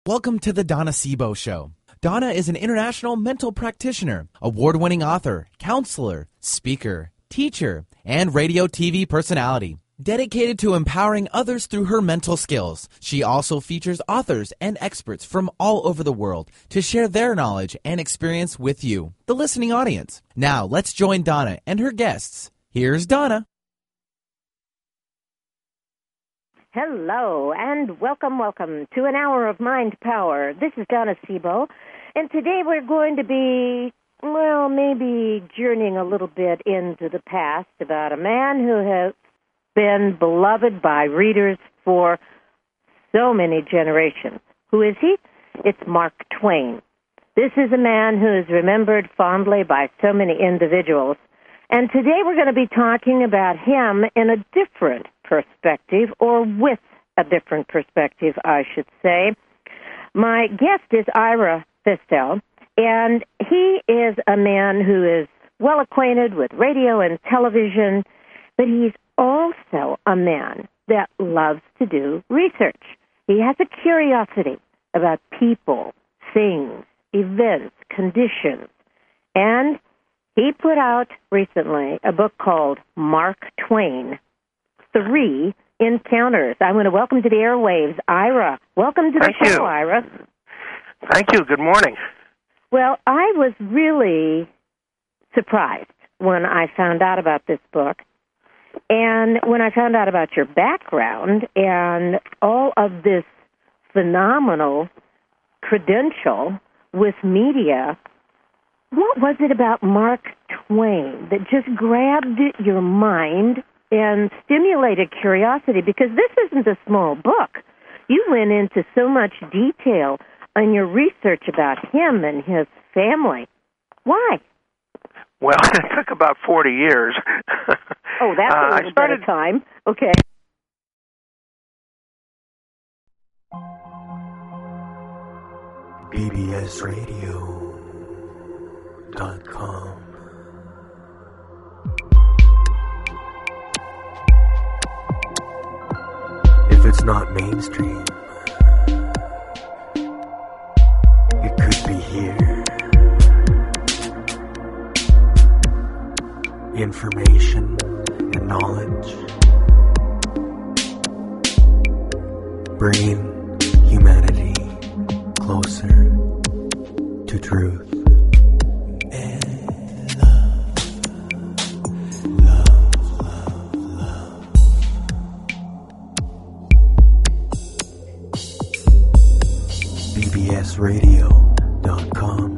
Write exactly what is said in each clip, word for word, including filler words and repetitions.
Welcome to the Donna Sebo Show. Donna is an international mental practitioner, award-winning author, counselor, speaker, teacher, and radio T V personality. Dedicated to empowering others through her mental skills, she also features authors and experts from all over the world to share their knowledge and experience with you, the listening audience. Now, let's join Donna and her guests. Here's Donna. Hello, and welcome, welcome to an hour of Mind Power. This is Donna Sebo, and today we're going to be, well, maybe journeying a little bit into the past about a man who has been beloved by readers for so many generations. Who is he? It's Mark Twain. This is a man who is remembered fondly by so many individuals, and today we're going to be talking about him in a different perspective, or with a different perspective, I should say. My guest is Ira Fistel, and he is a man who is well acquainted with radio and television, but he's also a man that loves to do research. He has a curiosity about people, things, events, conditions, and he put out recently a book called Mark Twain, Three Encounters. I'm going to welcome to the airwaves Ira. Welcome to the Thank show, you. Ira. Thank you. Good morning. Well, I was really surprised when I found out about this book, and when I found out about your background and all of this phenomenal credential with media. What was it about Mark Twain that just grabbed your mind and stimulated curiosity? Because this isn't a small book. You went into so much detail on your research about him and his family. Why? Well, it took about forty years. Oh, that's a uh, little I started, bit of time. Okay. B B S radio dot com. If it's not mainstream, it could be here. Information and knowledge, bringing humanity closer to truth. And love, love, love, love. B B S radio dot com.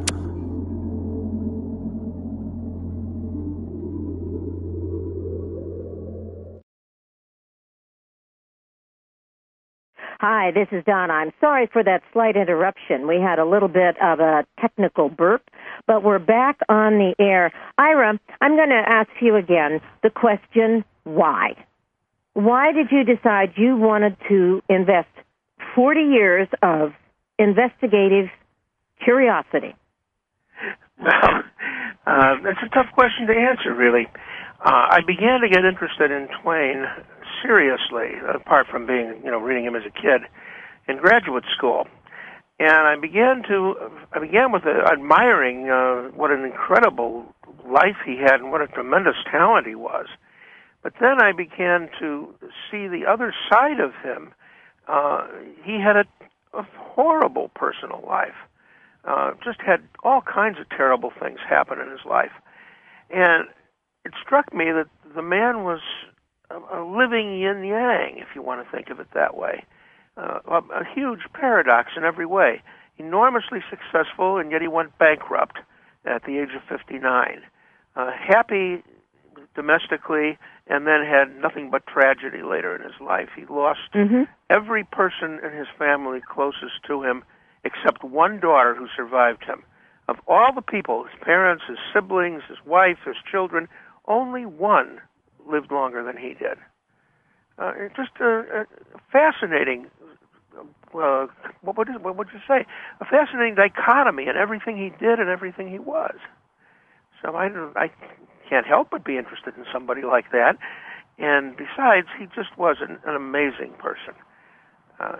Hi, this is Donna. I'm sorry for that slight interruption. We had a little bit of a technical burp, but we're back on the air. Ira, I'm going to ask you again the question, why? Why did you decide you wanted to invest forty years of investigative curiosity? Well, uh, that's a tough question to answer, really. Uh, I began to get interested in Twain seriously, apart from being, you know, reading him as a kid, in graduate school. And I began to, I began with uh, admiring uh, what an incredible life he had and what a tremendous talent he was. But then I began to see the other side of him. Uh, he had a, a horrible personal life. Uh, just had all kinds of terrible things happen in his life. And it struck me that the man was a, a living yin-yang, if you want to think of it that way. Uh, a, a huge paradox in every way. Enormously successful, and yet he went bankrupt at the age of fifty-nine. Uh, happy domestically, and then had nothing but tragedy later in his life. He lost mm-hmm. every person in his family closest to him, except one daughter who survived him. Of all the people, his parents, his siblings, his wife, his children, only one lived longer than he did. Uh, just a, a fascinating, uh, what, would, what would you say? A fascinating dichotomy in everything he did and everything he was. So I, I can't help but be interested in somebody like that. And besides, he just was an, an amazing person. Uh,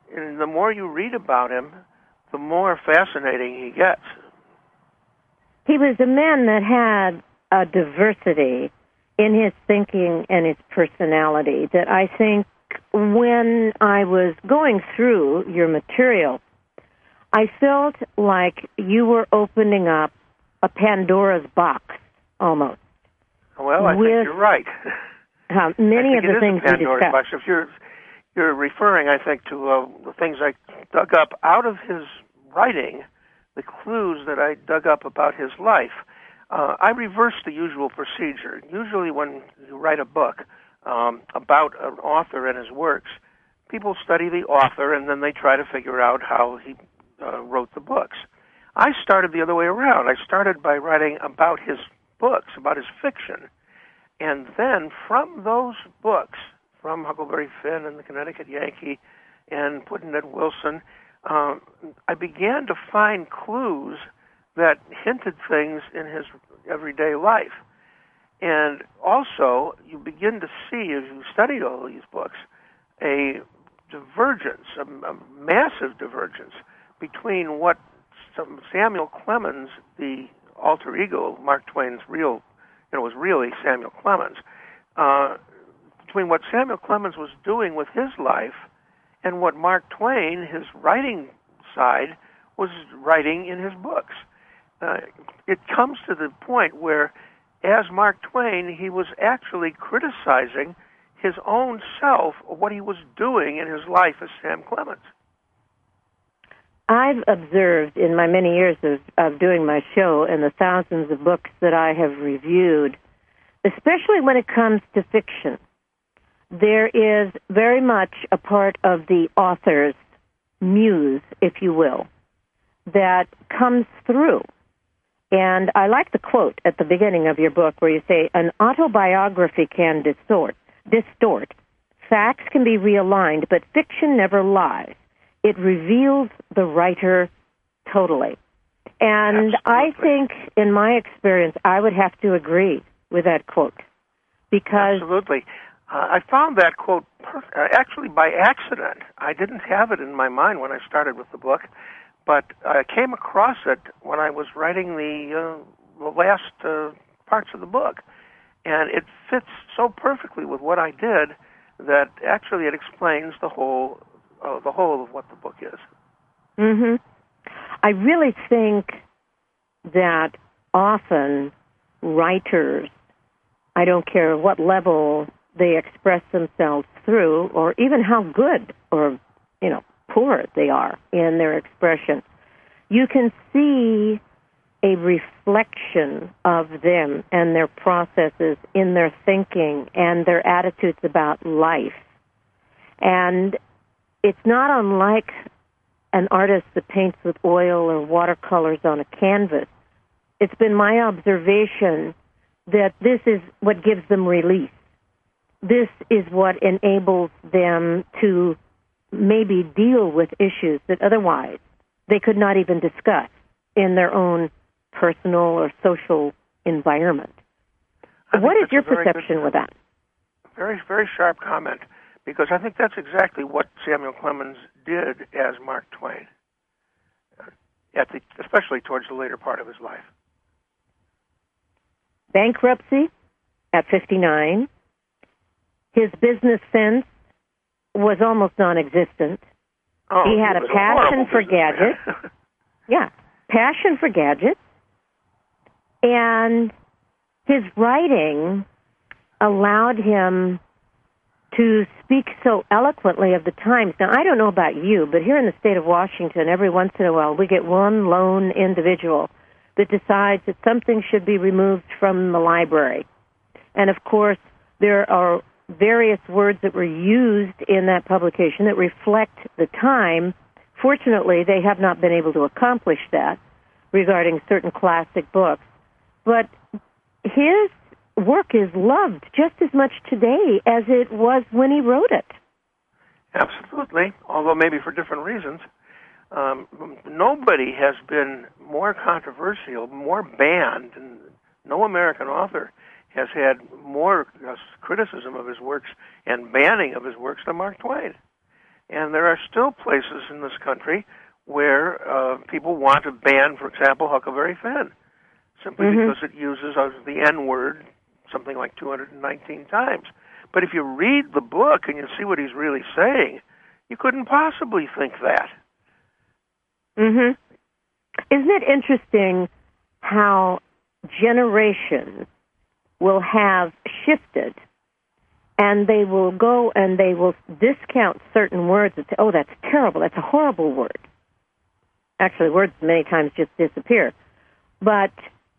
and the more you read about him, the more fascinating he gets. He was a man that had a diversity in his thinking and his personality that I think when I was going through your material, I felt like you were opening up a Pandora's box, almost. Well, I with think you're right. How many I of think the it things is a we Pandora's discussed. box. If you're you're referring, I think, to uh, the things I dug up out of his writing, the clues that I dug up about his life. Uh, I reversed the usual procedure. Usually, when you write a book um, about an author and his works, people study the author and then they try to figure out how he uh, wrote the books. I started the other way around. I started by writing about his books, about his fiction. And then from those books, from Huckleberry Finn and the Connecticut Yankee and Pudd'nhead Wilson, um, I began to find clues that hinted things in his everyday life. And also, you begin to see, as you studied all these books, a divergence, a, a massive divergence between what some Samuel Clemens, the alter ego, Mark Twain's real, you know, was really Samuel Clemens, uh, between what Samuel Clemens was doing with his life and what Mark Twain, his writing side, was writing in his books. Uh, it comes to the point where, as Mark Twain, he was actually criticizing his own self, what he was doing in his life as Sam Clemens. I've observed in my many years of, of doing my show and the thousands of books that I have reviewed, especially when it comes to fiction, there is very much a part of the author's muse, if you will, that comes through. And I like the quote at the beginning of your book where you say, an autobiography can distort, distort. Facts can be realigned, but fiction never lies. It reveals the writer totally. And Absolutely. I think, in my experience, I would have to agree with that quote. Because Absolutely. Uh, I found that quote per- uh, actually by accident. I didn't have it in my mind when I started with the book, but I came across it when I was writing the, uh, the last uh, parts of the book. And it fits so perfectly with what I did that actually it explains the whole uh, the whole of what the book is. Mm-hmm. I really think that often writers, I don't care what level they express themselves through, or even how good or, you know, poor they are in their expression, you can see a reflection of them and their processes in their thinking and their attitudes about life. And it's not unlike an artist that paints with oil or watercolors on a canvas. It's been my observation that this is what gives them release. This is what enables them to maybe deal with issues that otherwise they could not even discuss in their own personal or social environment. What is your perception with that? Very, very sharp comment, because I think that's exactly what Samuel Clemens did as Mark Twain, at the, especially towards the later part of his life. Bankruptcy at fifty-nine. His business sense was almost non-existent. Oh, he had a passion a for gadgets. Yeah, passion for gadgets. And his writing allowed him to speak so eloquently of the times. Now, I don't know about you, but here in the state of Washington, every once in a while, we get one lone individual that decides that something should be removed from the library. And, of course, there are various words that were used in that publication that reflect the time. Fortunately, they have not been able to accomplish that regarding certain classic books. But his work is loved just as much today as it was when he wrote it. Absolutely, although maybe for different reasons. Um, nobody has been more controversial, more banned, and no American author has had more uh, criticism of his works and banning of his works than Mark Twain. And there are still places in this country where uh, people want to ban, for example, Huckleberry Finn, simply Mm-hmm. because it uses uh, the N-word something like two hundred nineteen times. But if you read the book and you see what he's really saying, you couldn't possibly think that. Mm-hmm. Isn't it interesting how generations will have shifted, and they will go and they will discount certain words and say, oh, that's terrible, that's a horrible word. Actually, words many times just disappear. But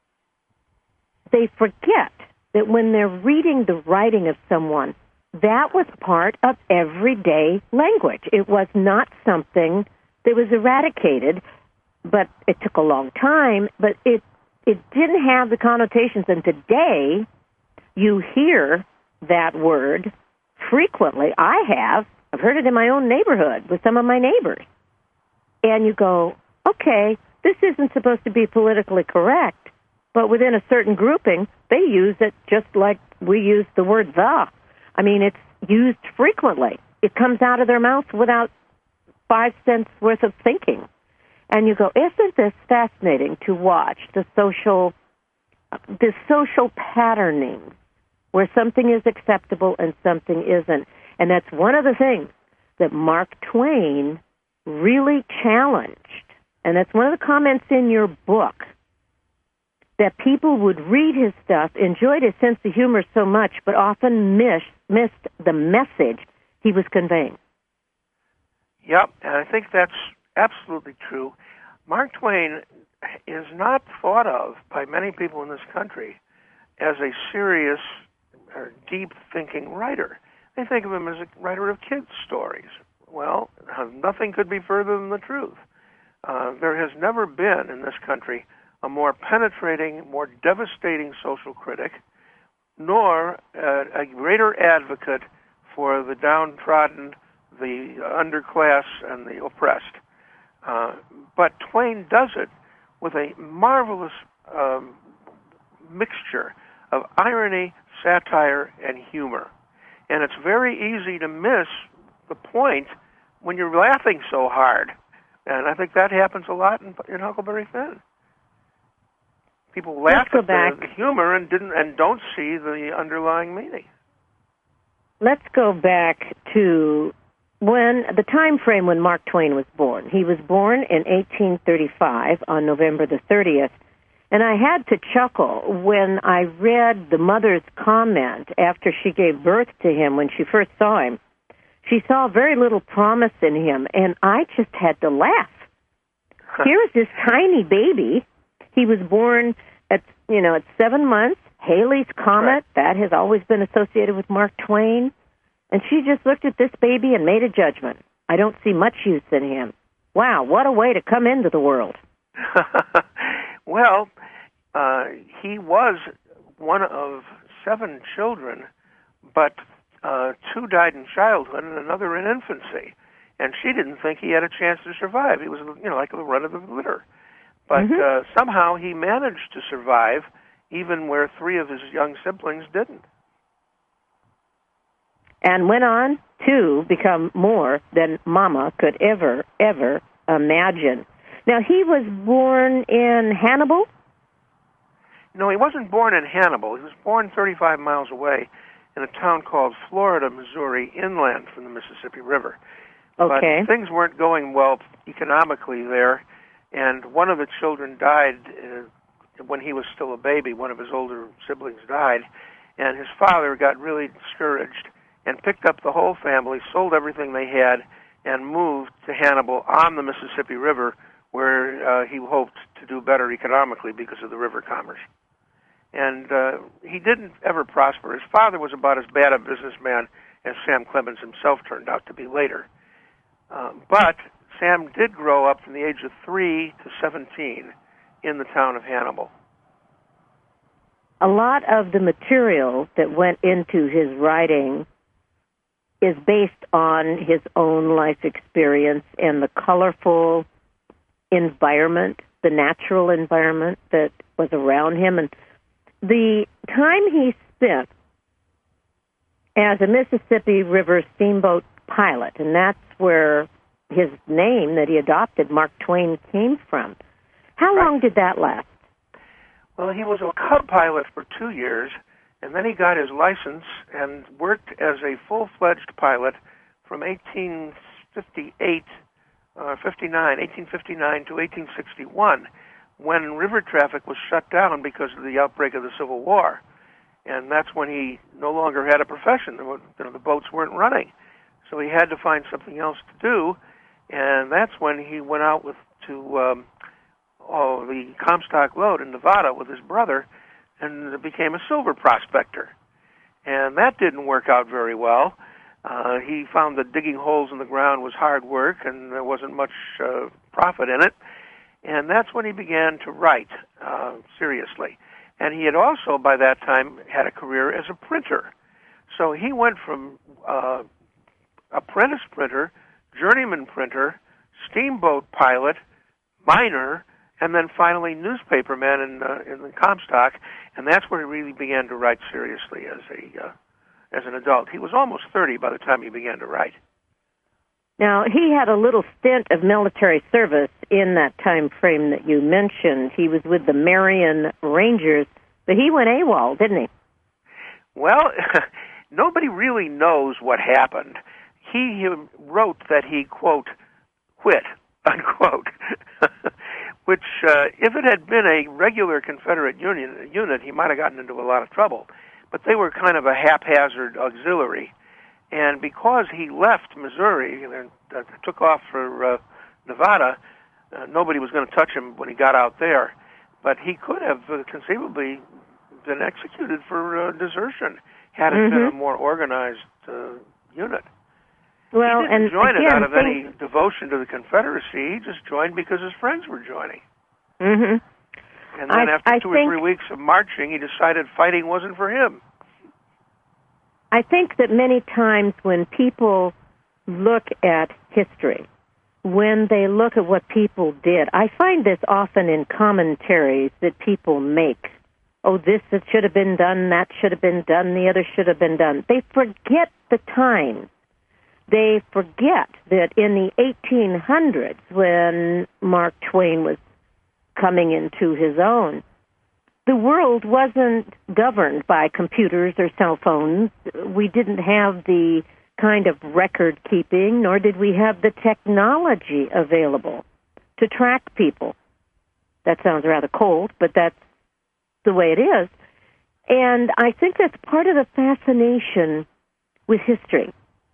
they forget that when they're reading the writing of someone, that was part of everyday language. It was not something that was eradicated, but it took a long time, but it it didn't have the connotations. And today, you hear that word frequently. I have. I've heard it in my own neighborhood with some of my neighbors. And you go, okay, this isn't supposed to be politically correct, but within a certain grouping, they use it just like we use the word the. I mean, it's used frequently. It comes out of their mouth without five cents worth of thinking. And you go, isn't this fascinating to watch the social, the social patterning where something is acceptable and something isn't? And that's one of the things that Mark Twain really challenged. And that's one of the comments in your book, that people would read his stuff, enjoyed his sense of humor so much, but often miss, missed the message he was conveying. Yep, and I think that's absolutely true. Mark Twain is not thought of by many people in this country as a serious or deep-thinking writer. They think of him as a writer of kids' stories. Well, nothing could be further than the truth. Uh, there has never been in this country a more penetrating, more devastating social critic, nor uh, a greater advocate for the downtrodden, the underclass, and the oppressed. Uh, but Twain does it with a marvelous um, mixture of irony, satire, and humor. And it's very easy to miss the point when you're laughing so hard. And I think that happens a lot in, in Huckleberry Finn. People laugh at the, the humor and didn't and don't see the underlying meaning. Let's go back to when the time frame when Mark Twain was born. He was born in eighteen thirty-five on November the thirtieth, and I had to chuckle when I read the mother's comment after she gave birth to him when she first saw him. She saw very little promise in him, and I just had to laugh. Here's this tiny baby. He was born at, you know, at seven months. Halley's Comet, right. That has always been associated with Mark Twain. And she just looked at this baby and made a judgment. I don't see much use in him. Wow, what a way to come into the world. Well, uh, he was one of seven children, but uh, two died in childhood and another in infancy. And she didn't think he had a chance to survive. He was, you know, like the run of the litter. But mm-hmm. uh, somehow he managed to survive, even where three of his young siblings didn't. And went on to become more than Mama could ever, ever imagine. Now, he was born in Hannibal? No, he wasn't born in Hannibal. He was born thirty-five miles away in a town called Florida, Missouri, inland from the Mississippi River. Okay. But things weren't going well economically there, and one of the children died uh, when he was still a baby. One of his older siblings died, and his father got really discouraged and picked up the whole family, sold everything they had, and moved to Hannibal on the Mississippi River, where uh, he hoped to do better economically because of the river commerce. And uh, he didn't ever prosper. His father was about as bad a businessman as Sam Clemens himself turned out to be later. Uh, but Sam did grow up from the age of three to seventeen in the town of Hannibal. A lot of the material that went into his writing is based on his own life experience and the colorful environment, the natural environment that was around him. And the time he spent as a Mississippi River steamboat pilot, and that's where his name that he adopted, Mark Twain, came from. How Right. long did that last? Well, he was a Cub pilot for two years, and then he got his license and worked as a full-fledged pilot from eighteen fifty-eight, uh, fifty-nine, eighteen fifty-nine to eighteen sixty-one, when river traffic was shut down because of the outbreak of the Civil War. And that's when he no longer had a profession. You know, the boats weren't running. So he had to find something else to do, and that's when he went out with to um, oh, the Comstock Lode in Nevada with his brother and became a silver prospector. And that didn't work out very well. Uh, he found that digging holes in the ground was hard work and there wasn't much uh, profit in it. And that's when he began to write uh, seriously. And he had also, by that time, had a career as a printer. So he went from uh, apprentice printer, journeyman printer, steamboat pilot, miner, and then finally newspaperman in, uh, in the Comstock. And that's where he really began to write seriously as a uh, as an adult. He was almost thirty by the time he began to write. Now, he had a little stint of military service in that time frame that you mentioned. He was with the Marion Rangers, but he went AWOL, didn't he? Well, nobody really knows what happened. He wrote that he, quote, quit, unquote, which, uh, if it had been a regular Confederate Union unit, he might have gotten into a lot of trouble. But they were kind of a haphazard auxiliary. And because he left Missouri and uh, took off for uh, Nevada, uh, nobody was going to touch him when he got out there. But he could have uh, conceivably been executed for uh, desertion had it mm-hmm. been a more organized uh, unit. Well, he didn't and join again, it out of things... any devotion to the Confederacy. He just joined because his friends were joining. Mm-hmm. And then I, after I two think... or three weeks of marching, he decided fighting wasn't for him. I think that many times when people look at history, when they look at what people did, I find this often in commentaries that people make. Oh, this should have been done, that should have been done, the other should have been done. They forget the time. They forget that in the eighteen hundreds, when Mark Twain was coming into his own, the world wasn't governed by computers or cell phones. We didn't have the kind of record keeping, nor did we have the technology available to track people. That sounds rather cold, but that's the way it is. And I think that's part of the fascination with history.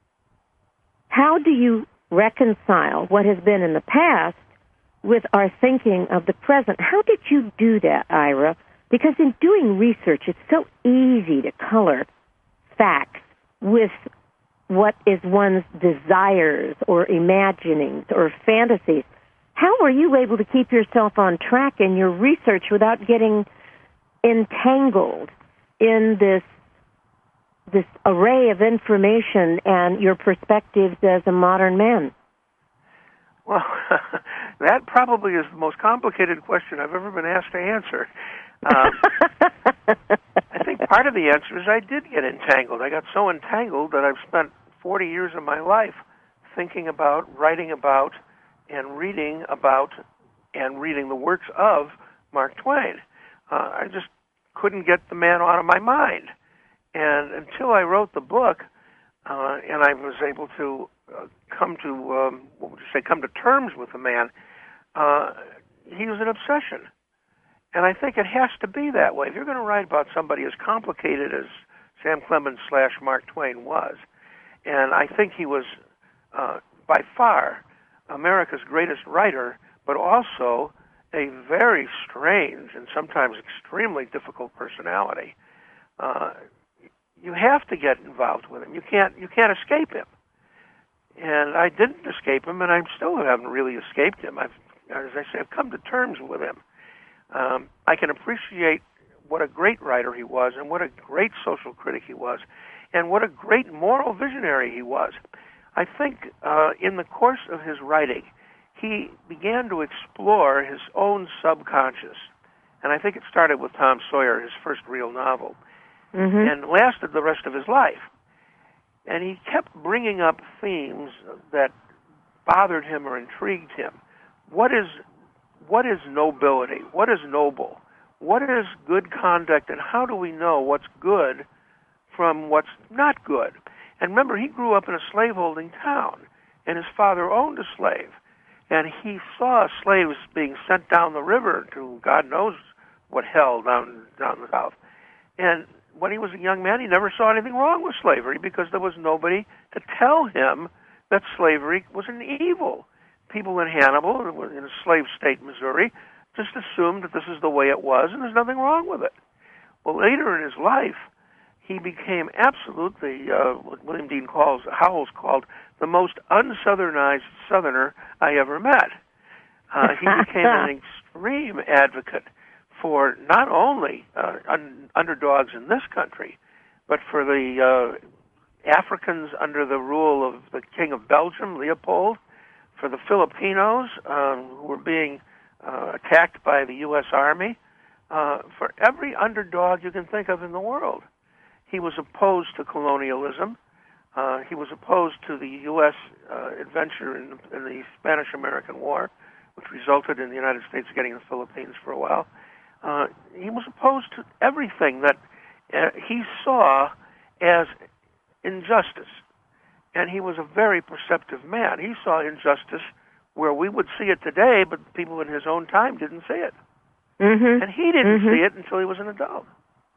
How do you reconcile what has been in the past with our thinking of the present? How did you do that, Ira? Because in doing research, it's so easy to color facts with what is one's desires or imaginings or fantasies. How were you able to keep yourself on track in your research without getting entangled in this this array of information and your perspectives as a modern man? Well, that probably is the most complicated question I've ever been asked to answer. Um, I think part of the answer is I did get entangled. I got so entangled that I've spent forty years of my life thinking about, writing about, and reading about, and reading the works of Mark Twain. Uh, I just couldn't get the man out of my mind. And until I wrote the book, uh, and I was able to uh, come to, um, what would you say, come to terms with the man, uh, he was an obsession. And I think it has to be that way. If you're going to write about somebody as complicated as Sam Clemens slash Mark Twain was, and I think he was uh, by far America's greatest writer, but also a very strange and sometimes extremely difficult personality, uh, you have to get involved with him. You can't you can't escape him. And I didn't escape him, and I still haven't really escaped him. I've, as I say, I've come to terms with him. Um, I can appreciate what a great writer he was and what a great social critic he was and what a great moral visionary he was. I think uh, in the course of his writing, he began to explore his own subconscious. And I think it started with Tom Sawyer, his first real novel, mm-hmm. and lasted the rest of his life. And he kept bringing up themes that bothered him or intrigued him. What is what is nobility? What is noble? What is good conduct, and how do we know what's good from what's not good? And remember, he grew up in a slaveholding town, and his father owned a slave. And he saw slaves being sent down the river to God knows what hell down down the south. And when he was a young man, he never saw anything wrong with slavery because there was nobody to tell him that slavery was an evil. People in Hannibal, in a slave state, Missouri, just assumed that this is the way it was and there's nothing wrong with it. Well, later in his life, he became absolutely, uh, what William Dean calls, Howells called, the most unsouthernized Southerner I ever met. Uh, he became an extreme advocate for not only uh, un- underdogs in this country, but for the uh, Africans under the rule of the King of Belgium, Leopold, for the Filipinos um, who were being uh, attacked by the U S Army, uh, for every underdog you can think of in the world. He was opposed to colonialism. Uh, he was opposed to the U S uh, adventure in, in the Spanish-American War, which resulted in the United States getting the Philippines for a while. Uh, he was opposed to everything that uh, he saw as injustice. And he was a very perceptive man. He saw injustice where we would see it today, but people in his own time didn't see it. Mm-hmm. And he didn't mm-hmm. see it until he was an adult.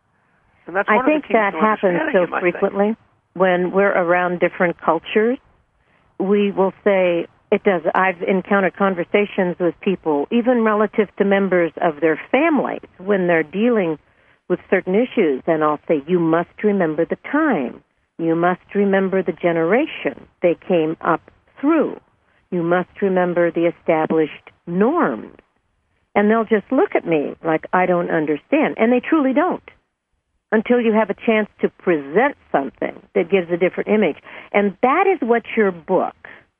And that's I one think of the keys that to happens understanding so him, I frequently think. when we're around different cultures. We will say, it does. I've encountered conversations with people, even relative to members of their families, when they're dealing with certain issues, and I'll say, you must remember the time. You must remember the generation they came up through. You must remember the established norms. And they'll just look at me like I don't understand, and they truly don't, until you have a chance to present something that gives a different image. And that is what your book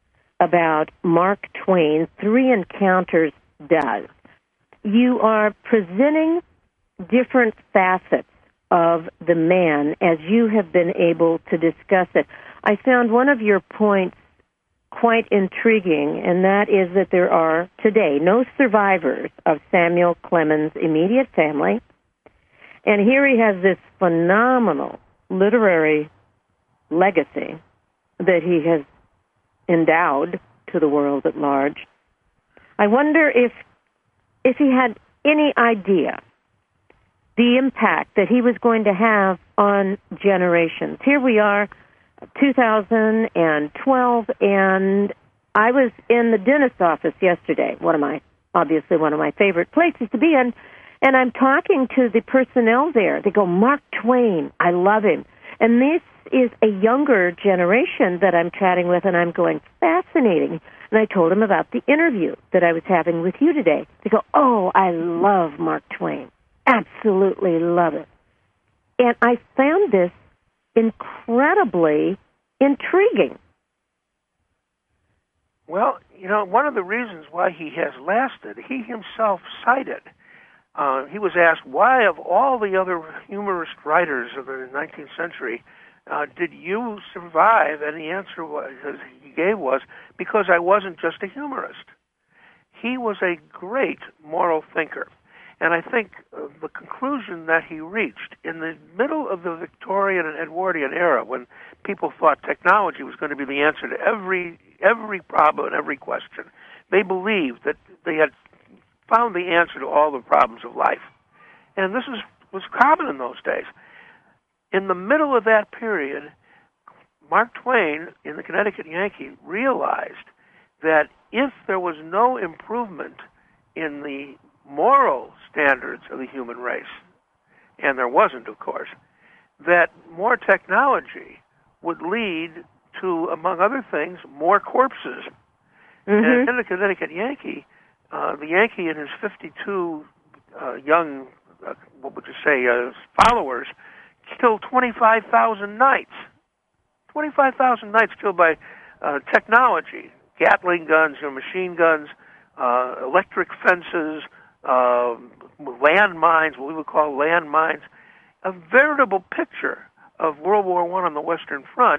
about Mark Twain, Three Encounters, does. You are presenting different facets of the man as you have been able to discuss it. I found one of your points quite intriguing, and that is that there are today no survivors of Samuel Clemens' immediate family. And here he has this phenomenal literary legacy that he has endowed to the world at large. I wonder if if he had any idea the impact that he was going to have on generations. Here we are, two thousand twelve, and I was in the dentist's office yesterday, one of my, obviously one of my favorite places to be in, and I'm talking to the personnel there. They go, Mark Twain, I love him. And this is a younger generation that I'm chatting with, and I'm going, fascinating. And I told them about the interview that I was having with you today. They go, oh, I love Mark Twain. Absolutely love it. And I found this incredibly intriguing. Well, you know, one of the reasons why he has lasted, he himself cited. Uh, he was asked, why of all the other humorist writers of the nineteenth century uh, did you survive? And the answer was, he gave was, because I wasn't just a humorist. He was a great moral thinker. And I think uh, the conclusion that he reached in the middle of the Victorian and Edwardian era, when people thought technology was going to be the answer to every every problem and every question, they believed that they had found the answer to all the problems of life. And this is, was common in those days. In the middle of that period, Mark Twain, in the Connecticut Yankee, realized that if there was no improvement in the moral standards of the human race, and there wasn't, of course, that more technology would lead to, among other things, more corpses. Mm-hmm. And in the Connecticut Yankee, uh, the Yankee and his fifty-two uh, young, uh, what would you say, uh, followers, killed twenty-five thousand knights. twenty-five thousand knights killed by uh, technology, Gatling guns, or machine guns, uh, electric fences, uh, landmines, what we would call landmines, a veritable picture of World War One on the Western Front.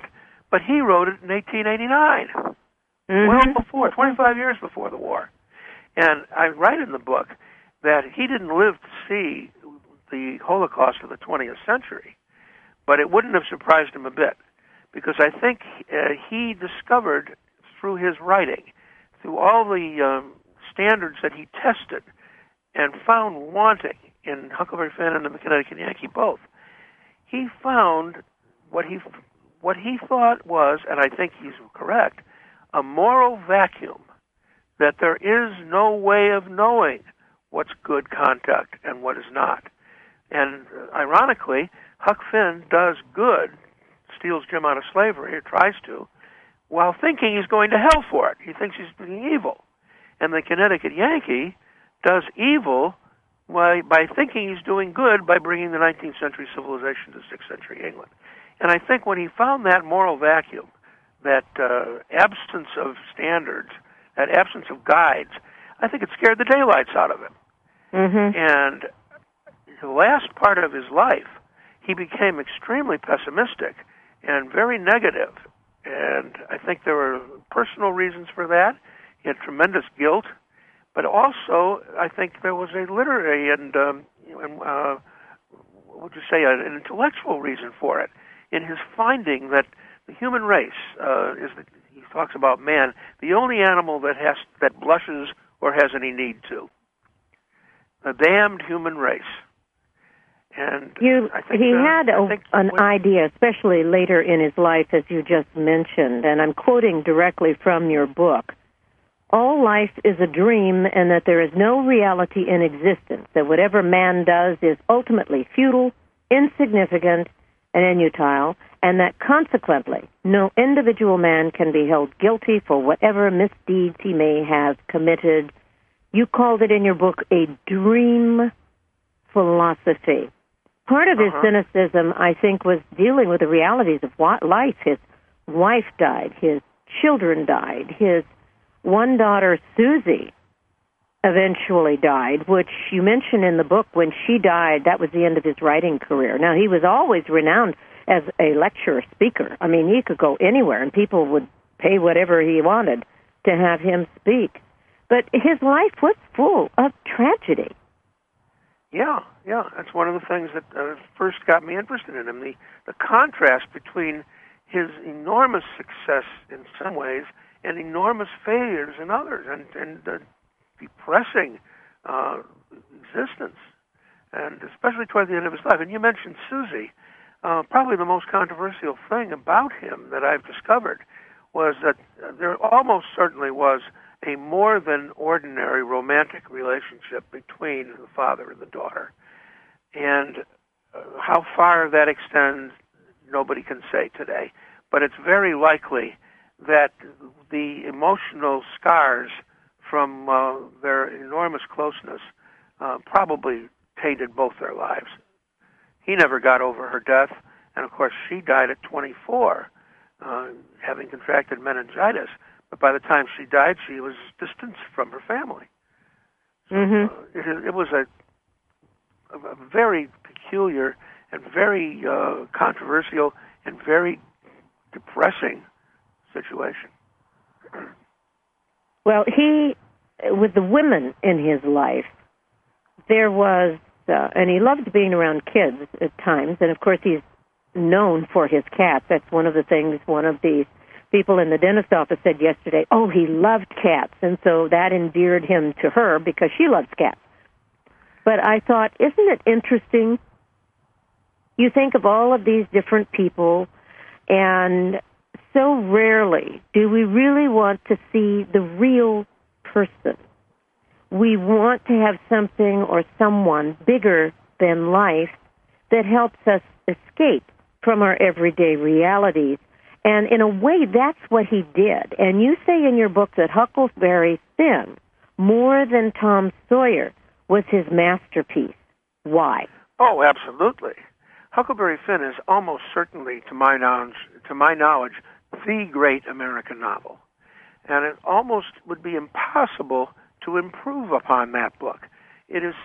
but he wrote it in eighteen eighty-nine, Mm-hmm. well before, twenty-five years before the war. And I write in the book that he didn't live to see the Holocaust of the twentieth century, but it wouldn't have surprised him a bit, because I think uh, he discovered through his writing, through all the um, standards that he tested and found wanting in Huckleberry Finn and the Connecticut Yankee both, he found what he what he thought was, and I think he's correct, a moral vacuum, that there is no way of knowing what's good conduct and what is not. And uh, ironically, Huck Finn does good, steals Jim out of slavery, or tries to, while thinking he's going to hell for it. He thinks he's being evil. And the Connecticut Yankee does evil by, by thinking he's doing good by bringing the nineteenth century civilization to sixth century England. And I think when he found that moral vacuum, that uh, absence of standards, that absence of guides, I think it scared the daylights out of him. Mm-hmm. And the last part of his life, he became extremely pessimistic and very negative. And I think there were personal reasons for that. He had tremendous guilt. But also, I think there was a literary and, um, uh, what would you say, an intellectual reason for it, in his finding that the human race uh, is, the, he talks about man, the only animal that has that blushes or has any need to. A damned human race. And you, I think, he uh, had a, I think an when, idea, especially later in his life, as you just mentioned, and I'm quoting directly from your book. All life is a dream, and that there is no reality in existence, that whatever man does is ultimately futile, insignificant, and inutile, and that consequently no individual man can be held guilty for whatever misdeeds he may have committed. You called it in your book a dream philosophy. Part of his uh-huh. cynicism, I think, was dealing with the realities of life. His wife died, his children died, his one daughter, Susie, eventually died, which you mention in the book. When she died, that was the end of his writing career. Now, he was always renowned as a lecturer speaker. I mean, he could go anywhere, and people would pay whatever he wanted to have him speak. But his life was full of tragedy. Yeah, yeah, that's one of the things that uh, first got me interested in him, the, the contrast between his enormous success in some ways and enormous failures in others, and, and uh, depressing uh, existence, and especially toward the end of his life. And you mentioned Susie. Uh, probably the most controversial thing about him that I've discovered was that there almost certainly was a more than ordinary romantic relationship between the father and the daughter. And uh, how far that extends, nobody can say today. But it's very likely that the emotional scars from uh, their enormous closeness uh, probably tainted both their lives. He never got over her death, and of course she died at twenty-four, uh, having contracted meningitis. But by the time she died, she was distanced from her family. So, Mm-hmm. uh, it, it was a, a very peculiar and very uh, controversial and very depressing situation. Well, he, with the women in his life, there was, uh, and he loved being around kids at times, and of course he's known for his cats. That's one of the things one of the people in the dentist office said yesterday, oh, he loved cats, and so that endeared him to her because she loves cats. But I thought, isn't it interesting? You think of all of these different people, and so rarely do we really want to see the real person. We want to have something or someone bigger than life that helps us escape from our everyday realities. And in a way, that's what he did. And you say in your book that Huckleberry Finn, more than Tom Sawyer, was his masterpiece. Why? Oh, absolutely. Huckleberry Finn is almost certainly, to my knowledge, to my knowledge, the great American novel. And it almost would be impossible to improve upon that book. It is,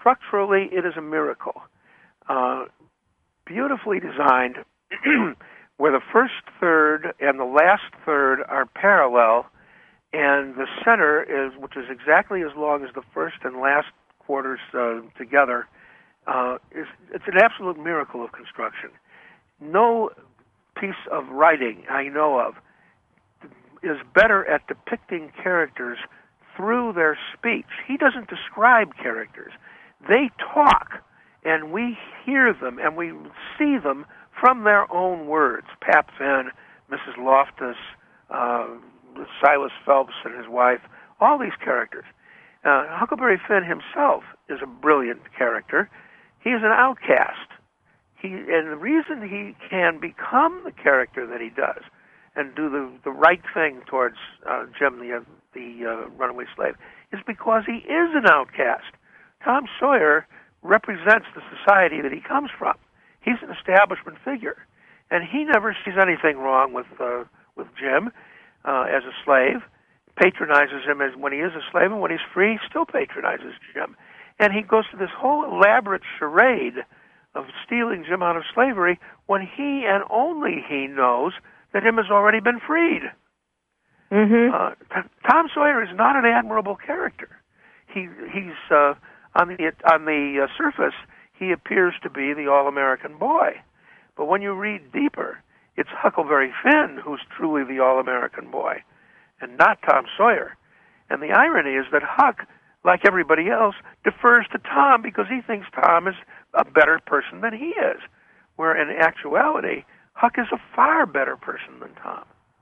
structurally, it is a miracle. Uh, beautifully designed, where the first third and the last third are parallel, and the center is, which is exactly as long as the first and last quarters uh, together, uh, is it's an absolute miracle of construction. No piece of writing I know of is better at depicting characters through their speech. He doesn't describe characters. They talk, and we hear them, and we see them from their own words. Pap Finn, Missus Loftus, uh, Silas Phelps and his wife, all these characters. Uh, Huckleberry Finn himself is a brilliant character. He is an outcast. He, and the reason he can become the character that he does and do the, the right thing towards uh, Jim, the, uh, the uh, runaway slave, is because he is an outcast. Tom Sawyer represents the society that he comes from. He's an establishment figure, and he never sees anything wrong with uh, with Jim uh, as a slave, patronizes him as when he is a slave, and when he's free, he still patronizes Jim. And he goes through this whole elaborate charade of stealing Jim out of slavery when he and only he knows that Jim has already been freed. Mm-hmm. Uh, T- Tom Sawyer is not an admirable character. He he's uh, on the on the uh, surface, he appears to be the all-American boy, but when you read deeper, it's Huckleberry Finn who's truly the all-American boy, and not Tom Sawyer. And the irony is that Huck, like everybody else, defers to Tom because he thinks Tom is a better person than he is, where in actuality, Huck is a far better person than Tom.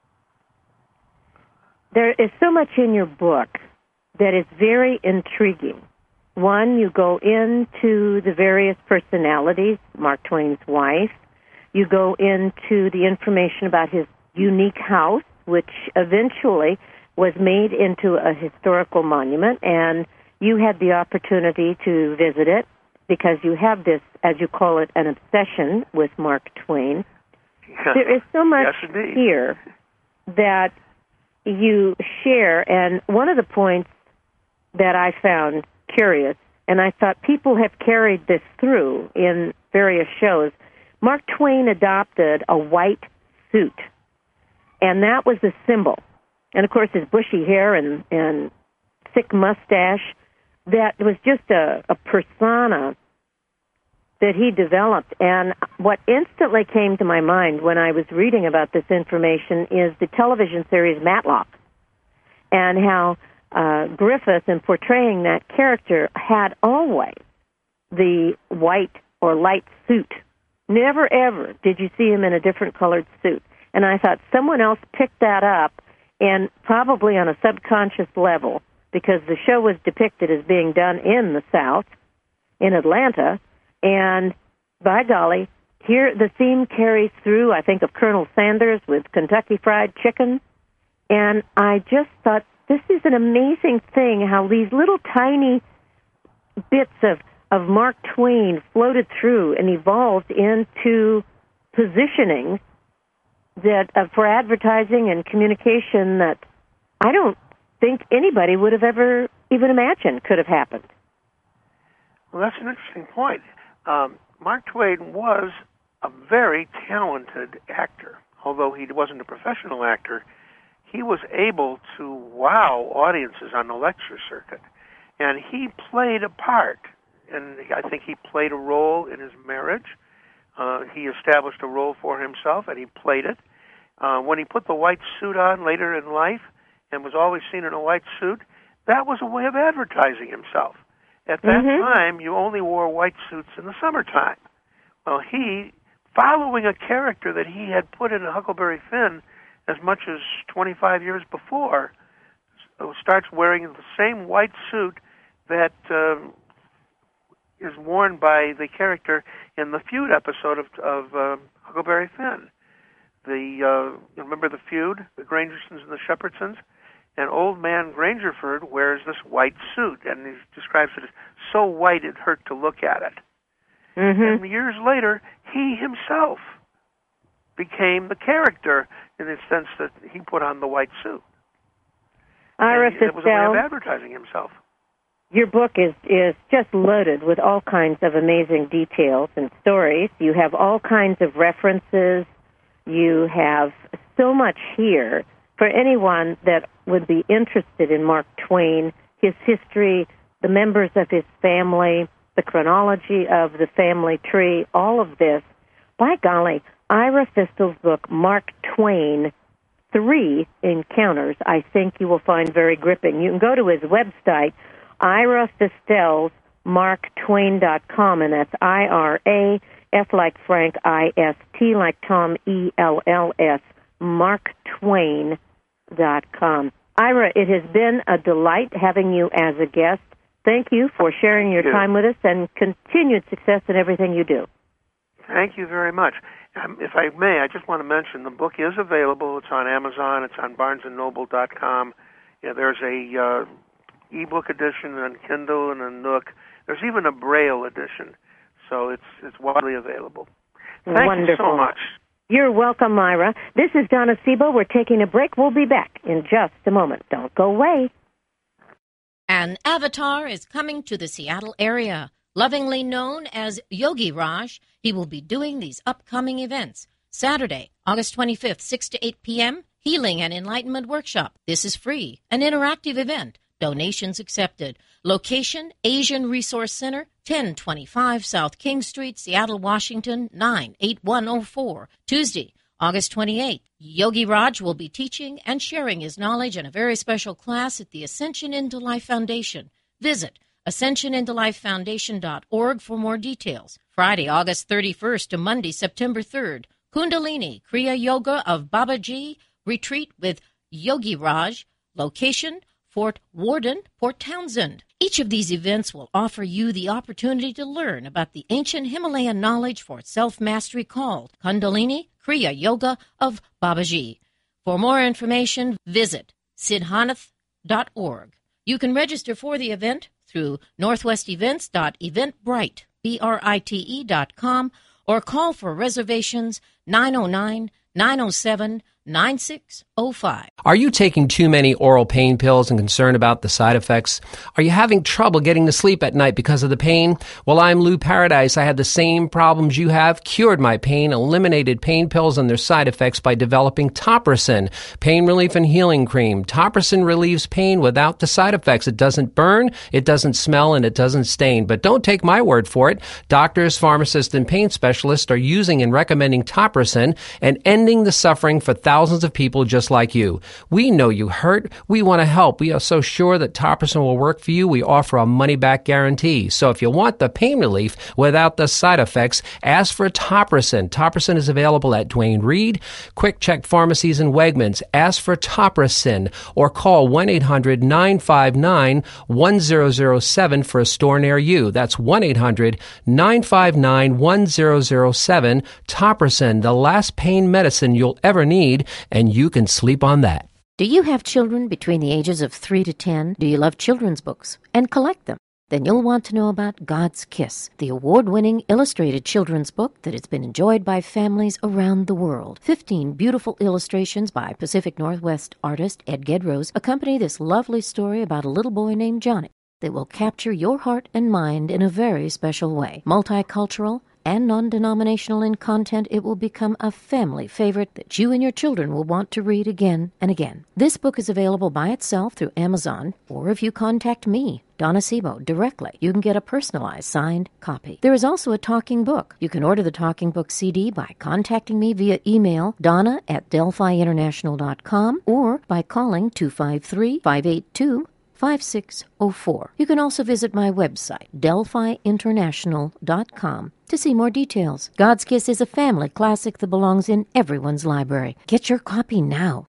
There is so much in your book that is very intriguing. One, you go into the various personalities, Mark Twain's wife. You go into the information about his unique house, which eventually was made into a historical monument, and you had the opportunity to visit it because you have this, as you call it, an obsession with Mark Twain. There is so much yes, indeed. here that you share, and one of the points that I found curious, and I thought people have carried this through in various shows, Mark Twain adopted a white suit, and that was the symbol. And, of course, his bushy hair and, and thick mustache, that was just a, a persona that he developed. And what instantly came to my mind when I was reading about this information is the television series Matlock, and how uh, Griffith, in portraying that character, had always the white or light suit. Never, ever did you see him in a different colored suit. And I thought someone else picked that up, and probably on a subconscious level, because the show was depicted as being done in the South, in Atlanta, and by golly, here the theme carries through, I think, of Colonel Sanders with Kentucky Fried Chicken, and I just thought, this is an amazing thing, how these little tiny bits of, of Mark Twain floated through and evolved into positioning that uh, for advertising and communication that I don't think anybody would have ever even imagined could have happened. Well, that's an interesting point. Um, Mark Twain was a very talented actor. Although he wasn't a professional actor, he was able to wow audiences on the lecture circuit. And he played a part. And I think he played a role in his marriage. Uh, he established a role for himself, and he played it. Uh, when he put the white suit on later in life and was always seen in a white suit, that was a way of advertising himself. At that mm-hmm. time, you only wore white suits in the summertime. Well, he, following a character that he had put in Huckleberry Finn as much as twenty-five years before, starts wearing the same white suit that uh, is worn by the character in the Feud episode of, of uh, Huckleberry Finn. The uh, remember the Feud, the Grangersons and the Shepherdsons? And old man Grangerford wears this white suit, and he describes it as so white it hurt to look at it. Mm-hmm. And years later, he himself became the character in the sense that he put on the white suit. Ira and it was a way of advertising himself. Your book is, is just loaded with all kinds of amazing details and stories. You have all kinds of references You have so much here for anyone that would be interested in Mark Twain, his history, the members of his family, the chronology of the family tree, all of this. By golly, Ira Fistel's book, Mark Twain, Three Encounters, I think you will find very gripping. You can go to his website, Ira Fistel's mark twain dot com, and that's I R A, F like Frank, I S T like Tom, E L L S, mark twain dot com. Ira, it has been a delight having you as a guest. Thank you for sharing your time with us, and continued success in everything you do. Thank you very much. Um, if I may, I just want to mention the book is available. It's on Amazon. It's on barnes and noble dot com. Yeah, there's a uh, ebook edition on Kindle and a Nook. There's even a Braille edition, so it's it's widely available. Thank Wonderful. you so much. You're welcome, Myra. This is Donna Sebo. We're taking a break. We'll be back in just a moment. Don't go away. An avatar is coming to the Seattle area. Lovingly known as Yogi Raj, he will be doing these upcoming events. Saturday, August twenty-fifth, six to eight p.m., Healing and Enlightenment Workshop. This is free, an interactive event. Donations accepted. Location, Asian Resource Center, ten twenty-five South King Street, Seattle, Washington, nine eight one oh four. Tuesday, August twenty-eighth, Yogi Raj will be teaching and sharing his knowledge in a very special class at the Ascension into Life Foundation. Visit ascension into life foundation dot org for more details. Friday, August thirty-first to Monday, September third, Kundalini Kriya Yoga of Babaji Retreat with Yogi Raj. Location, Fort Worden, Port Townsend. Each of these events will offer you the opportunity to learn about the ancient Himalayan knowledge for self-mastery called Kundalini Kriya Yoga of Babaji. For more information, visit siddhanath dot org. You can register for the event through northwest events dot eventbrite, B R I T E dot com, or call for reservations nine oh nine, nine oh seven, nine six oh five. Are you taking too many oral pain pills and concerned about the side effects? Are you having trouble getting to sleep at night because of the pain? Well, I'm Lou Paradise. I had the same problems you have, cured my pain, eliminated pain pills and their side effects by developing Topricin, pain relief and healing cream. Topricin relieves pain without the side effects. It doesn't burn, it doesn't smell, and it doesn't stain. But don't take my word for it. Doctors, pharmacists, and pain specialists are using and recommending Topricin and ending the suffering for thousands of people just like you. We know you hurt. We want to help. We are so sure that Topricin will work for you. We offer a money-back guarantee. So if you want the pain relief without the side effects, ask for Topricin. Topricin is available at Duane Reade, Quick Check Pharmacies, and Wegmans. Ask for Topricin or call one eight hundred, nine five nine, one zero zero seven for a store near you. That's one eight hundred, nine five nine, one zero zero seven. Topricin, the last pain medicine you'll ever need, and you can sleep on that. Do you have children between the ages of three to ten? Do you love children's books and collect them? Then you'll want to know about God's Kiss, the award-winning illustrated children's book that has been enjoyed by families around the world. Fifteen beautiful illustrations by Pacific Northwest artist Ed Gedrose accompany this lovely story about a little boy named Johnny that will capture your heart and mind in a very special way. Multicultural and non-denominational in content, it will become a family favorite that you and your children will want to read again and again. This book is available by itself through Amazon, or if you contact me, Donna Sebo, directly, you can get a personalized signed copy. There is also a talking book. You can order the talking book C D by contacting me via email, donna at delphi international dot com, or by calling two five three, five eight two, five six oh four. You can also visit my website, delphi international dot com, to see more details. God's Kiss is a family classic that belongs in everyone's library. Get your copy now.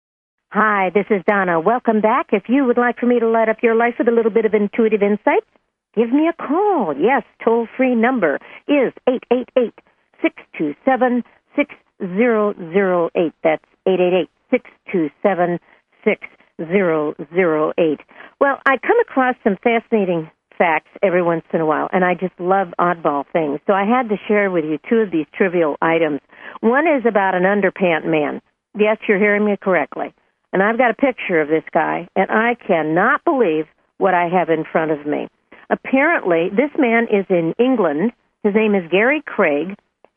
Hi, this is Donna. Welcome back. If you would like for me to light up your life with a little bit of intuitive insight, give me a call. Yes, toll-free number is eight eight eight, six two seven, six zero zero eight. That's eight eight eight, six two seven, six zero zero eight. Well, I come across some fascinating facts every once in a while, and I just love oddball things. So I had to share with you two of these trivial items. One is about an underpant man. Yes, you're hearing me correctly. And I've got a picture of this guy, and I cannot believe what I have in front of me. Apparently, this man is in England. His name is Gary Craig.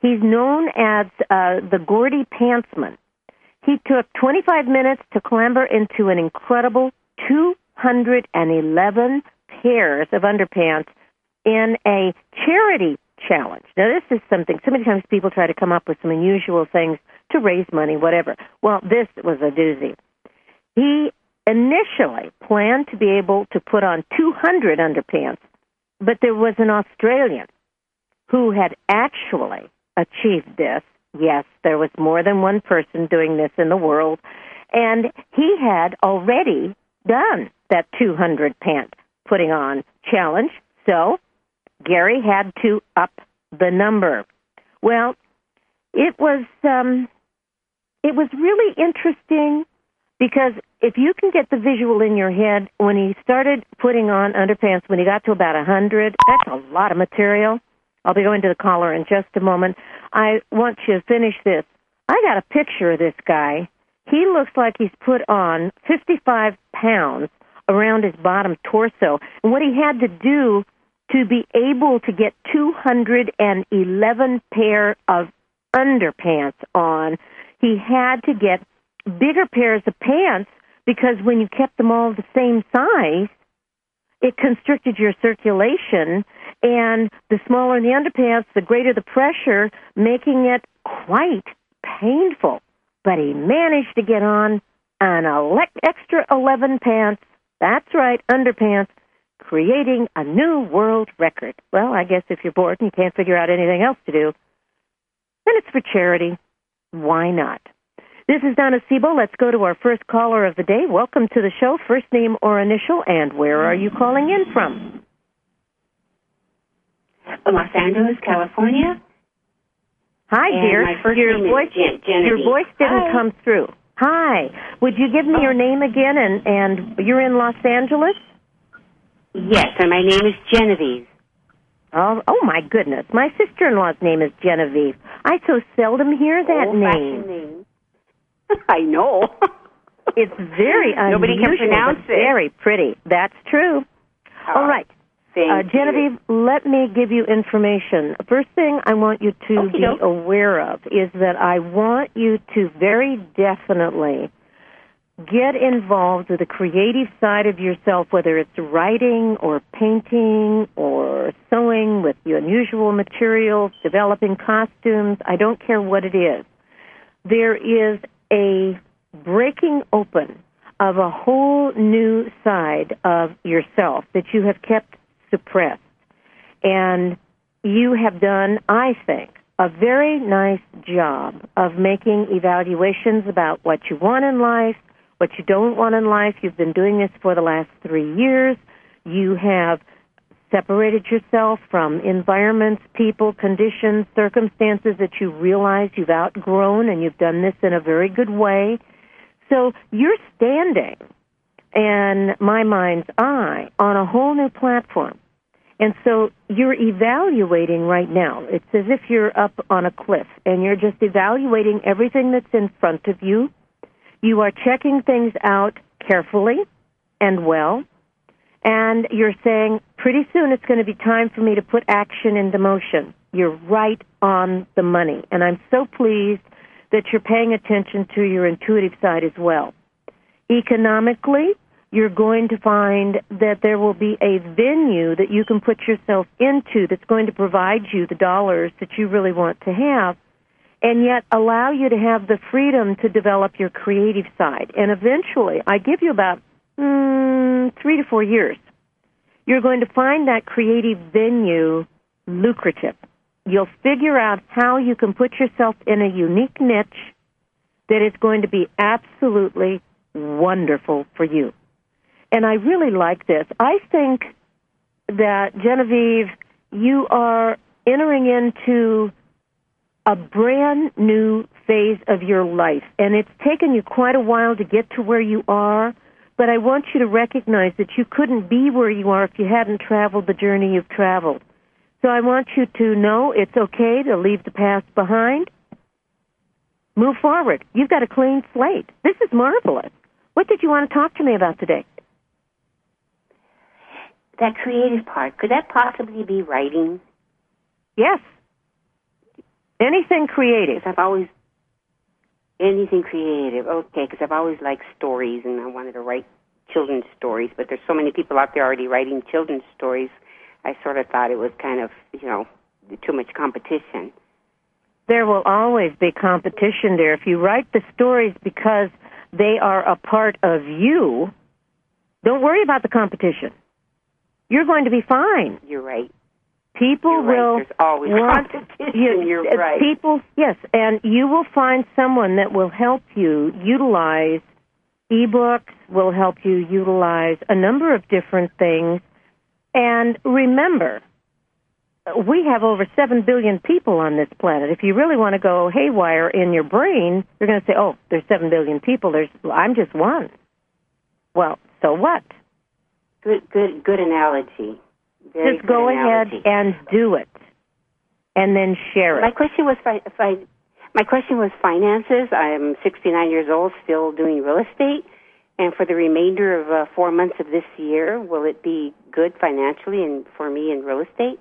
He's known as uh, the Gordy Pantsman. He took twenty-five minutes to clamber into an incredible two hundred eleven pairs of underpants in a charity challenge. Now, this is something, so many times people try to come up with some unusual things to raise money, whatever. Well, this was a doozy. He initially planned to be able to put on two hundred underpants, but there was an Australian who had actually achieved this. Yes, there was more than one person doing this in the world, and he had already done that two hundred pant putting on challenge, so Gary had to up the number. Well, it was um, it was really interesting because if you can get the visual in your head, when he started putting on underpants, when he got to about one hundred, that's a lot of material. I'll be going to the caller in just a moment. I want you to finish this. I got a picture of this guy. He looks like he's put on fifty-five pounds around his bottom torso. And what he had to do to be able to get two hundred eleven pair of underpants on, he had to get bigger pairs of pants because when you kept them all the same size, it constricted your circulation, and the smaller the underpants, the greater the pressure, making it quite painful. But he managed to get on an elect- extra eleven pants, that's right, underpants, creating a new world record. Well, I guess if you're bored and you can't figure out anything else to do, then it's for charity. Why not? This is Donna Siebel. Let's go to our first caller of the day. Welcome to the show. First name or initial, and where are you calling in from? Los Angeles, California. Hi, and dear. My first your name voice, is Gen- Genevieve. Your voice didn't Hi. come through. Hi. Would you give me Oh. your name again? And, and you're in Los Angeles? Yes, and my name is Genevieve. Oh, oh my goodness. My sister-in-law's name is Genevieve. I so seldom hear that Old-fashioned name. name. I know. It's very unusual. Nobody can pronounce but it. Very pretty. That's true. Oh, All right. Thank Uh, Genevieve, you. let me give you information. First thing I want you to Okey be doke. aware of is that I want you to very definitely get involved with the creative side of yourself, whether it's writing or painting or sewing with the unusual materials, developing costumes. I don't care what it is. There is a breaking open of a whole new side of yourself that you have kept suppressed. And you have done, I think, a very nice job of making evaluations about what you want in life, what you don't want in life. You've been doing this for the last three years. You have separated yourself from environments, people, conditions, circumstances that you realize you've outgrown, and you've done this in a very good way. So you're standing, in my mind's eye, on a whole new platform. And so you're evaluating right now. It's as if you're up on a cliff, and you're just evaluating everything that's in front of you. You are checking things out carefully and well, and you're saying, pretty soon it's going to be time for me to put action into motion. You're right on the money, and I'm so pleased that you're paying attention to your intuitive side as well. Economically, you're going to find that there will be a venue that you can put yourself into that's going to provide you the dollars that you really want to have, and yet allow you to have the freedom to develop your creative side. And eventually, I give you about mm, three to four years, you're going to find that creative venue lucrative. You'll figure out how you can put yourself in a unique niche that is going to be absolutely wonderful for you. And I really like this. I think that, Genevieve, you are entering into a brand new phase of your life, and it's taken you quite a while to get to where you are, but I want you to recognize that you couldn't be where you are if you hadn't traveled the journey you've traveled. So I want you to know it's okay to leave the past behind. Move forward. You've got a clean slate. This is marvelous. What did you want to talk to me about today? That creative part, could that possibly be writing? Yes. Anything creative. I've always, anything creative, okay, because I've always liked stories, and I wanted to write children's stories, but there's so many people out there already writing children's stories, I sort of thought it was kind of, you know, too much competition. There will always be competition there. If you write the stories because they are a part of you, don't worry about the competition. You're going to be fine. You're right. People You're right. will... There's always want, competition. You, You're right. People, yes, and you will find someone that will help you utilize ebooks, will help you utilize a number of different things. And remember, we have over seven billion people on this planet. If you really want to go haywire in your brain, you're going to say, oh, there's seven billion people. There's I'm just one. Well, so what? Good, good, good analogy. Very Just go good ahead analogy. and do it, and then share it. My question was, fi- fi- my question was finances. I'm sixty-nine years old, still doing real estate, and for the remainder of uh, four months of this year, will it be good financially and for me in real estate?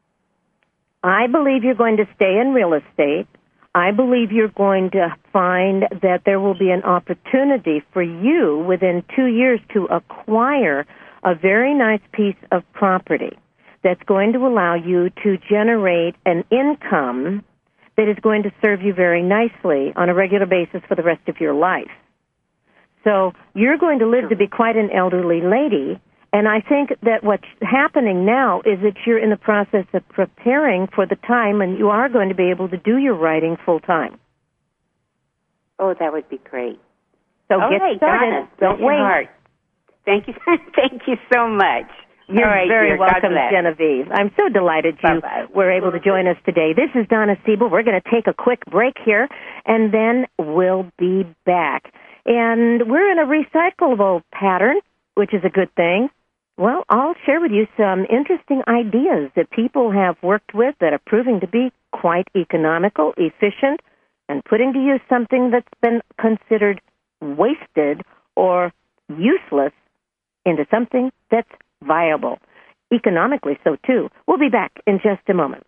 I believe you're going to stay in real estate. I believe you're going to find that there will be an opportunity for you within two years to acquire a very nice piece of property that's going to allow you to generate an income that is going to serve you very nicely on a regular basis for the rest of your life. So you're going to live to be quite an elderly lady, and I think that what's happening now is that you're in the process of preparing for the time when you are going to be able to do your writing full time. Oh, that would be great. So All get right, started. Donna, Don't bless your wait. heart. Thank you. Thank you so much. You're All right, very dear. God welcome, bless. Genevieve. I'm so delighted you Bye-bye. were able to join us today. This is Donna Siebel. We're going to take a quick break here, and then we'll be back. And we're in a recyclable pattern, which is a good thing. Well, I'll share with you some interesting ideas that people have worked with that are proving to be quite economical, efficient, and putting to use something that's been considered wasted or useless into something that's viable. Economically so, too. We'll be back in just a moment.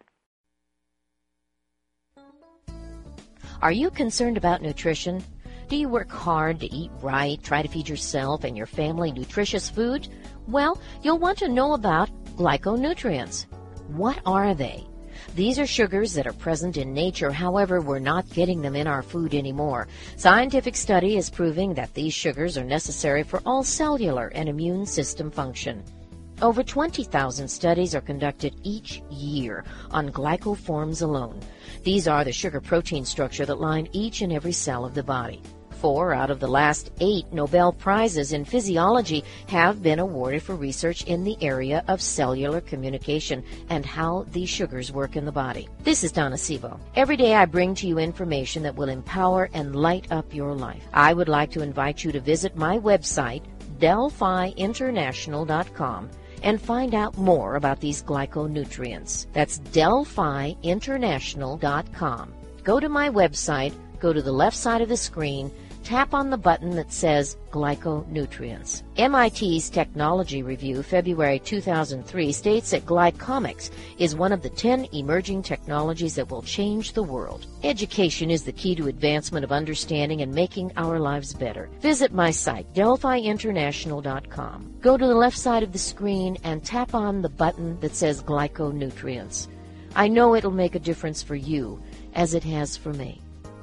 Are you concerned about nutrition? Do you work hard to eat right, try to feed yourself and your family nutritious food? Well, you'll want to know about glyconutrients. What are they? These are sugars that are present in nature, however, we're not getting them in our food anymore. Scientific study is proving that these sugars are necessary for all cellular and immune system function. Over twenty thousand studies are conducted each year on glycoforms alone. These are the sugar-protein structure that line each and every cell of the body. Four out of the last eight Nobel Prizes in physiology have been awarded for research in the area of cellular communication and how these sugars work in the body. This is Donna Siebel. Every day I bring to you information that will empower and light up your life. I would like to invite you to visit my website, Delphi International dot com, and find out more about these glyconutrients. That's Delphi International dot com. Go to my website, go to the left side of the screen, tap on the button that says Glyconutrients. M I T's Technology Review, February two thousand three, states that glycomics is one of the ten emerging technologies that will change the world. Education is the key to advancement of understanding and making our lives better. Visit my site, Delphi International dot com. Go to the left side of the screen and tap on the button that says Glyconutrients. I know it'll make a difference for you, as it has for me.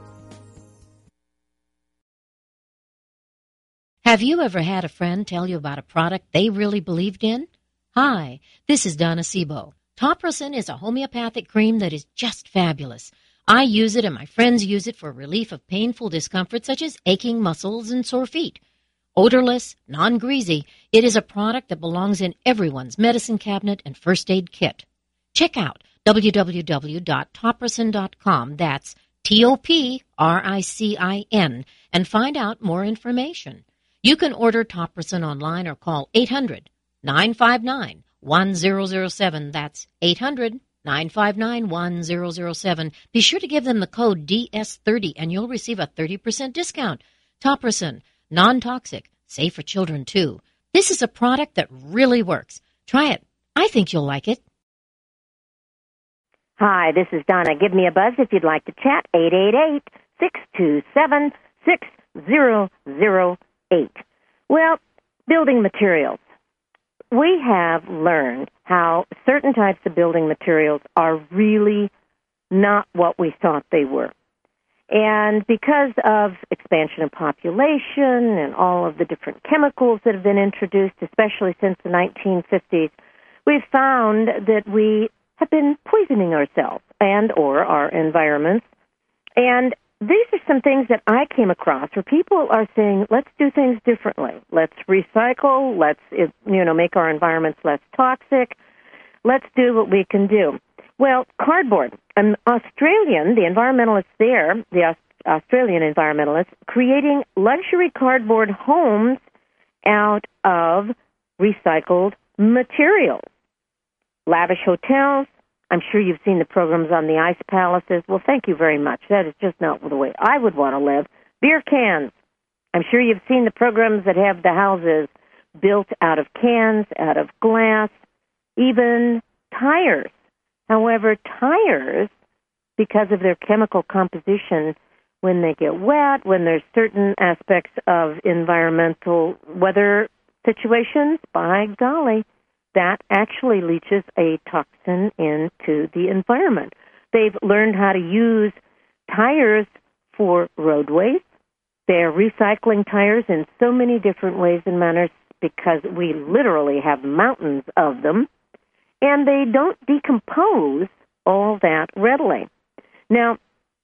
Have you ever had a friend tell you about a product they really believed in? Hi, this is Donna Siebel. Topricin is a homeopathic cream that is just fabulous. I use it and my friends use it for relief of painful discomfort such as aching muscles and sore feet. Odorless, non-greasy, it is a product that belongs in everyone's medicine cabinet and first aid kit. Check out w w w dot topricin dot com, that's T O P R I C I N, and find out more information. You can order Topricin online or call eight hundred, nine five nine, one zero zero seven. That's eight hundred, nine five nine, one zero zero seven. Be sure to give them the code D S thirty and you'll receive a thirty percent discount. Topricin, non-toxic, safe for children too. This is a product that really works. Try it. I think you'll like it. Hi, this is Donna. Give me a buzz if you'd like to chat. eight eight eight, six two seven, six zero zero eight. Well, building materials. We have learned how certain types of building materials are really not what we thought they were. And because of expansion of population and all of the different chemicals that have been introduced, especially since the nineteen fifties, we've found that we have been poisoning ourselves and or our environments. And these are some things that I came across where people are saying, let's do things differently. Let's recycle. Let's, you know, make our environments less toxic. Let's do what we can do. Well, cardboard. An Australian, the environmentalists there, the Australian environmentalists, creating luxury cardboard homes out of recycled materials. Lavish hotels. I'm sure you've seen the programs on the ice palaces. Well, thank you very much. That is just not the way I would want to live. Beer cans. I'm sure you've seen the programs that have the houses built out of cans, out of glass, even tires. However, tires, because of their chemical composition, when they get wet, when there's certain aspects of environmental weather situations, by golly, that actually leaches a toxin into the environment. They've learned how to use tires for roadways. They're recycling tires in so many different ways and manners because we literally have mountains of them, and they don't decompose all that readily. Now,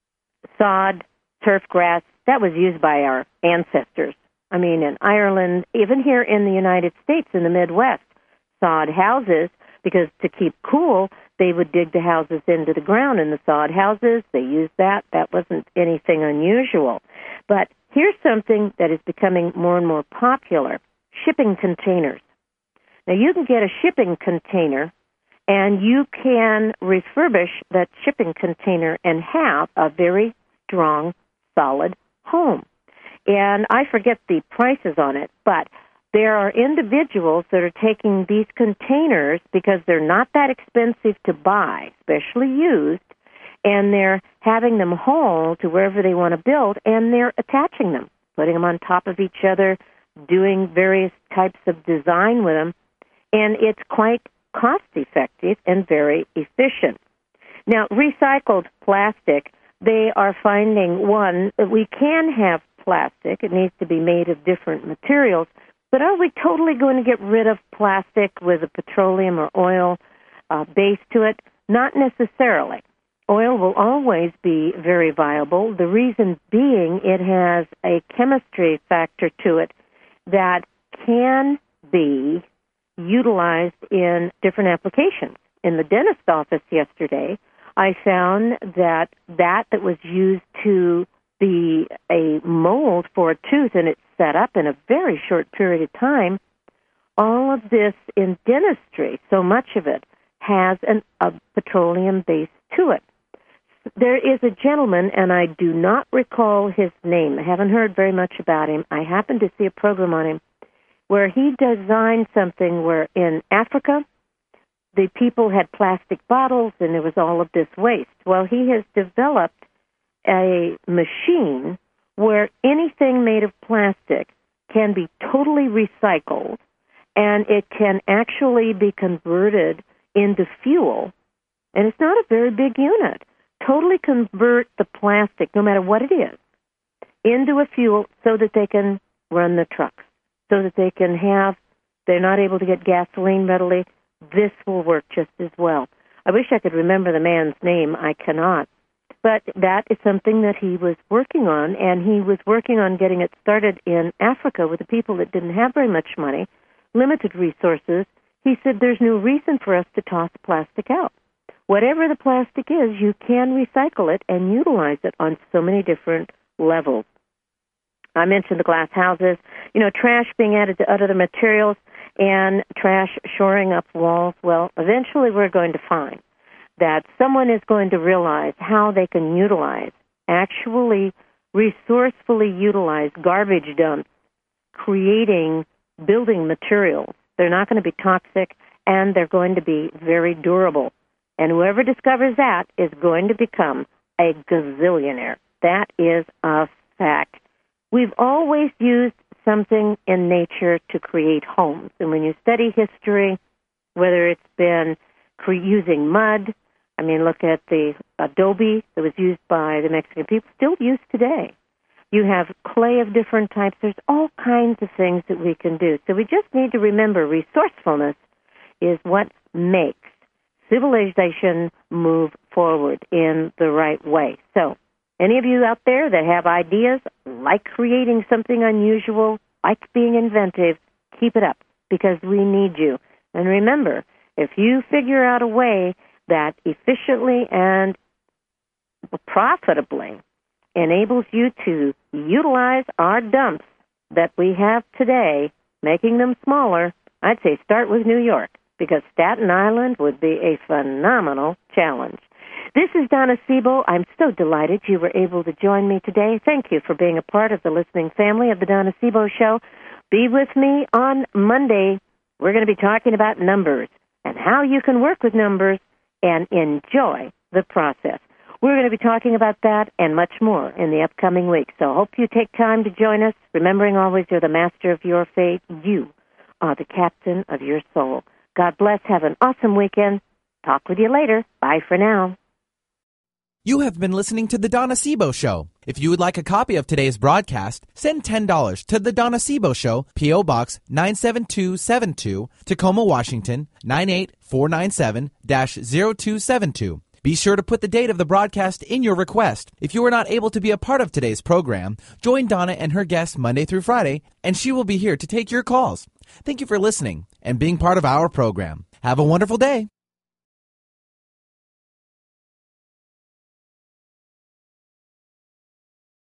sod, turf grass, that was used by our ancestors. I mean, in Ireland, even here in the United States, in the Midwest, sod houses, because to keep cool, they would dig the houses into the ground in the sod houses. They used that. That wasn't anything unusual. But here's something that is becoming more and more popular, shipping containers. Now, you can get a shipping container, and you can refurbish that shipping container and have a very strong, solid home. And I forget the prices on it, but there are individuals that are taking these containers because they're not that expensive to buy, especially used, and they're having them hauled to wherever they want to build, and they're attaching them, putting them on top of each other, doing various types of design with them, and it's quite cost-effective and very efficient. Now, recycled plastic, they are finding, one, that we can have plastic. It needs to be made of different materials. But are we totally going to get rid of plastic with a petroleum or oil uh, base to it? Not necessarily. Oil will always be very viable. The reason being it has a chemistry factor to it that can be utilized in different applications. In the dentist office yesterday, I found that that that was used to be a mold for a tooth, and it's set up in a very short period of time, all of this in dentistry, so much of it, has an, a petroleum base to it. There is a gentleman, and I do not recall his name. I haven't heard very much about him. I happened to see a program on him where he designed something where in Africa, the people had plastic bottles, and there was all of this waste. Well, he has developed a machine where anything made of plastic can be totally recycled, and it can actually be converted into fuel. And it's not a very big unit. Totally convert the plastic, no matter what it is, into a fuel so that they can run the trucks, so that they can have, they're not able to get gasoline readily. This will work just as well. I wish I could remember the man's name. I cannot. But that is something that he was working on, and he was working on getting it started in Africa with the people that didn't have very much money, limited resources. He said there's no reason for us to toss plastic out. Whatever the plastic is, you can recycle it and utilize it on so many different levels. I mentioned the glass houses, you know, trash being added to other materials and trash shoring up walls. Well, eventually we're going to find that someone is going to realize how they can utilize, actually resourcefully utilize garbage dumps, creating building materials. They're not going to be toxic, and they're going to be very durable. And whoever discovers that is going to become a gazillionaire. That is a fact. We've always used something in nature to create homes. And when you study history, whether it's been cre- using mud, I mean, look at the adobe that was used by the Mexican people, still used today. You have clay of different types. There's all kinds of things that we can do. So we just need to remember resourcefulness is what makes civilization move forward in the right way. So any of you out there that have ideas, like creating something unusual, like being inventive, keep it up because we need you. And remember, if you figure out a way that efficiently and profitably enables you to utilize our dumps that we have today, making them smaller, I'd say start with New York, because Staten Island would be a phenomenal challenge. This is Donna Sebo. I'm so delighted you were able to join me today. Thank you for being a part of the listening family of the Donna Sebo Show. Be with me on Monday. We're going to be talking about numbers and how you can work with numbers and enjoy the process. We're going to be talking about that and much more in the upcoming week. So I hope you take time to join us, remembering always you're the master of your fate. You are the captain of your soul. God bless. Have an awesome weekend. Talk with you later. Bye for now. You have been listening to The Donna Sebo Show. If you would like a copy of today's broadcast, send ten dollars to The Donna Sebo Show, P O. Box nine seven two seven two, Tacoma, Washington, nine eight four nine seven dash zero two seven two. Be sure to put the date of the broadcast in your request. If you are not able to be a part of today's program, join Donna and her guests Monday through Friday, and she will be here to take your calls. Thank you for listening and being part of our program. Have a wonderful day.